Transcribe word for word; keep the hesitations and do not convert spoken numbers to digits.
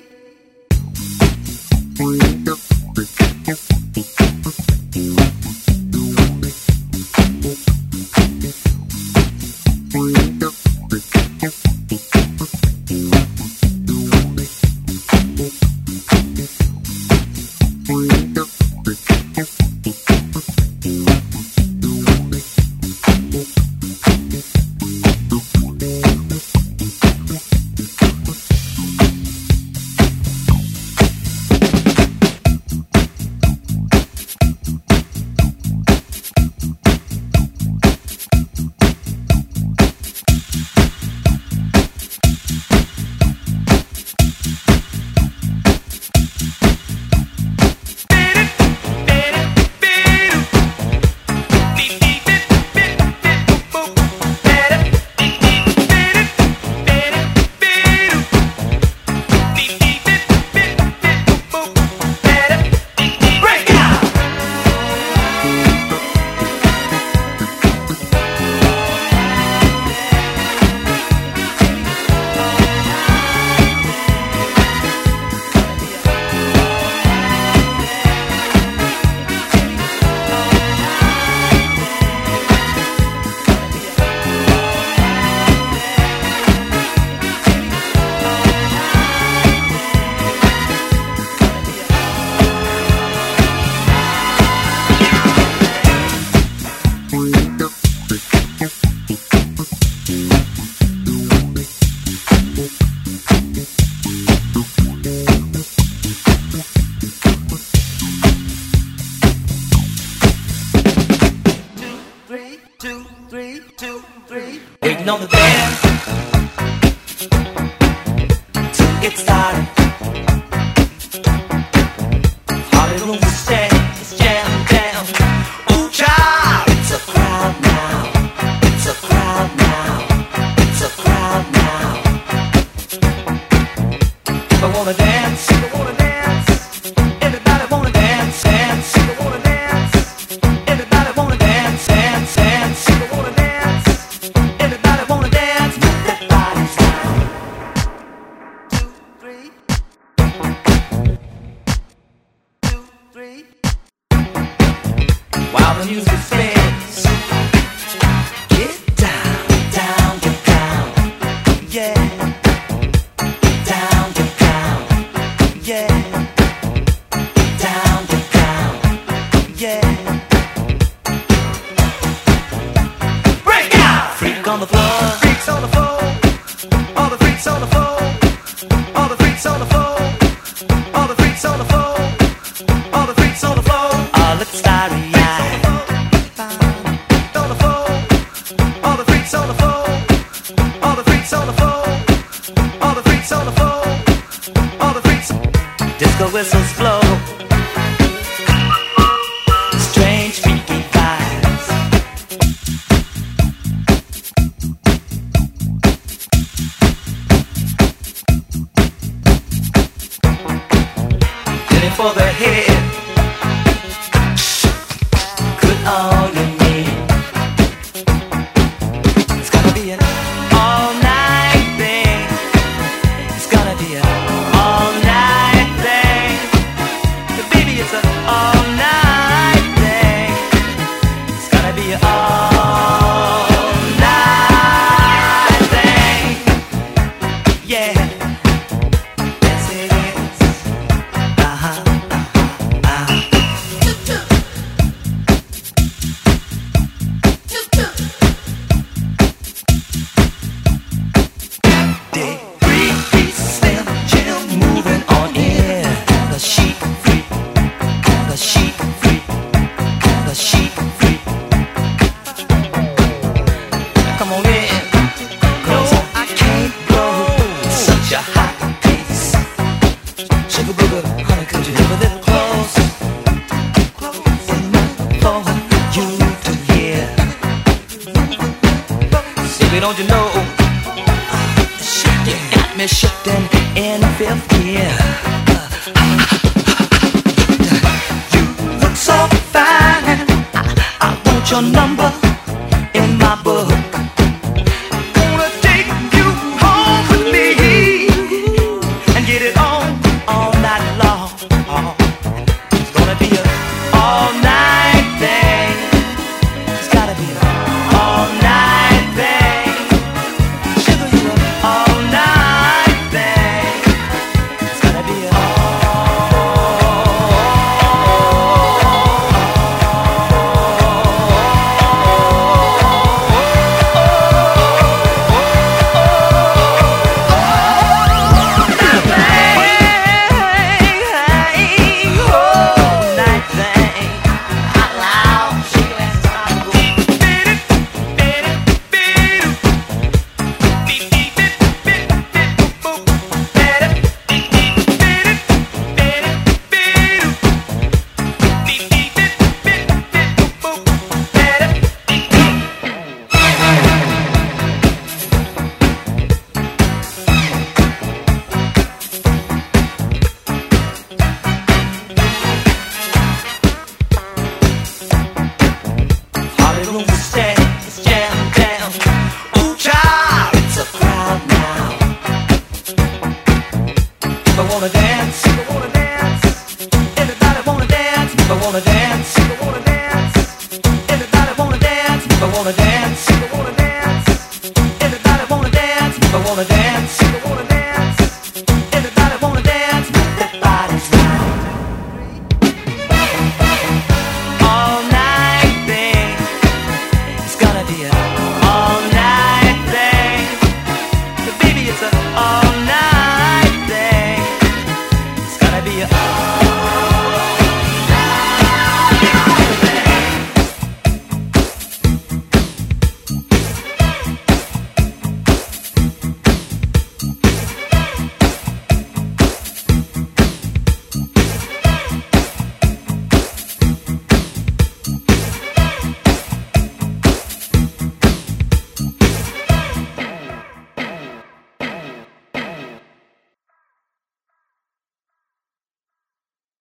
Waiting on the band to get started. Holly room is jam, it's jam, jam. Ooh, child, it's a crowd now. It's a crowd now. It's a crowd now. I wanna dance, I wanna dance. Everybody wanna dance, dance. I wanna dance. Everybody wanna dance, dance, dance. I wanna dance. Everybody wanna dance. Move that body down. Two, three. Two, three. While the music spins, get down, down, get down. Yeah. Down, get down. Yeah. Down, get down. Yeah. Break out! Freak on the floor. Freaks on the floor. All the freaks on the floor. All the freaks on the floor. All the freaks on the floor. All the freaks on the floor. All look starry-eyed. On the floor. All the freaks on the floor. All the freaks on the floor. All the freaks on the floor. All the freaks. Disco whistles blow. Strange freaky vibes. Getting for the head. Good all you need. It's gonna be an all-night thing. It's gonna be an all-night thing. Baby, it's an all-night thing. It's gonna be an all-night thing. Yeah. Yes, it is. Uh-huh. Uh-huh. Uh-huh. Day three, three, slim, chill, moving on in. The chic freak, the chic freak, the chic freak. Come on in, 'cause I can't go such a hot pace. Sugar booger, honey, could you live a little close? For you to hear. Baby, don't you know? You got me shifting in fifth gear. You look so fine. I, I want your number in my book. Gonna take you home with me and get it on. dance, I wanna dance. Everybody wanna dance, I wanna dance, I wanna dance. Everybody wanna dance, I wanna dance.